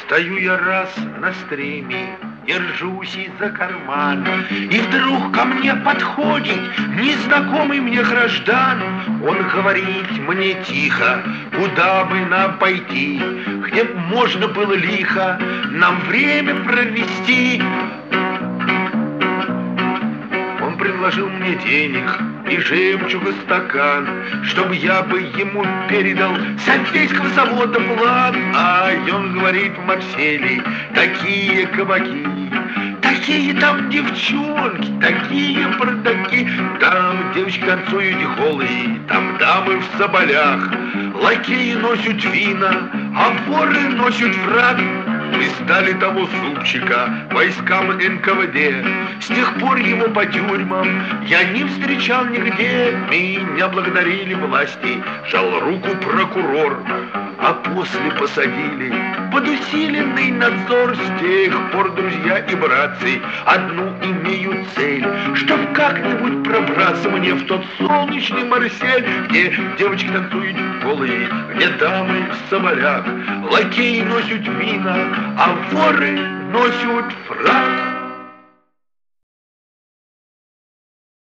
Стою я раз на стреме, держусь из-за кармана, и вдруг ко мне подходит незнакомый мне граждан. Он говорит мне тихо, куда бы нам пойти, где б можно было лихо нам время провести. Он предложил мне денег и жемчуга стакан, чтобы я бы ему передал с Одесского завода план. А он говорит: в Марселе такие кабаки, такие там девчонки, такие бардаки. Там девочки танцуют голые, там дамы в соболях, лакеи носят вина, а воры носят фрак. Мы сдали того супчика войскам НКВД. С тех пор его по тюрьмам я не встречал нигде. Меня благодарили власти, жал руку прокурор, а после посадили под усиленный надзор. С тех пор, друзья и братцы, одну имею цель, чтоб как-нибудь пробраться мне в тот солнечный Марсель, где девочки танцуют голые, где дамы в соболях, лакеи носят вина, а воры носят фрак.